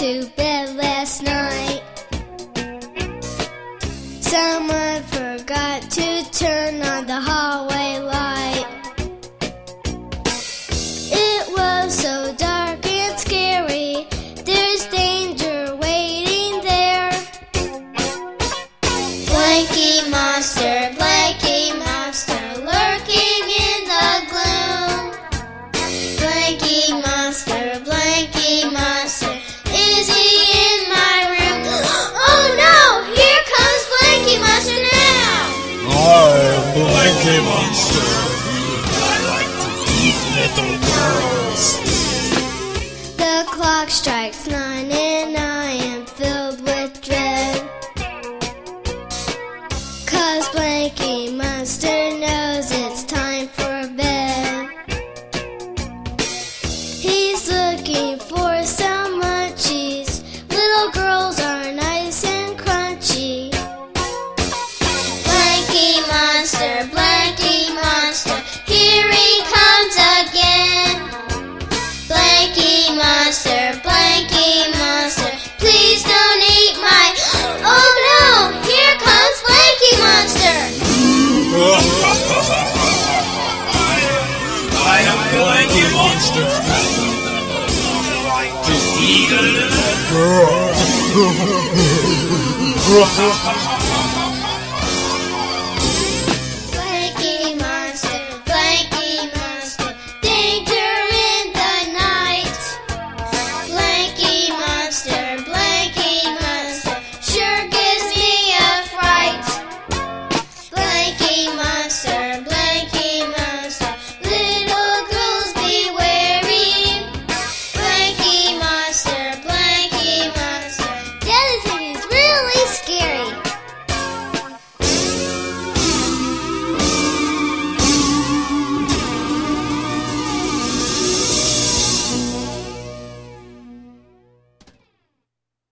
to bed last night. Someone forgot to turn on the hallway light. It was so dark and scary. There's danger waiting there. Blanky monster, lurking in the gloom. Blanky monster, is he in my room? Oh no, here comes Blanky monster now. I'm Blanky monster. I like to eat little girls. The clock strikes 9 and I am filled with dread. 'Cause Blanky monster knows it's time for bed. He's looking for some munchies. Little girls are nice and crunchy. Blanky monster, here he comes again. Blanky monster, please don't eat my... Oh no, here comes Blanky monster. I am Blanky monster. I like to eat a little girl.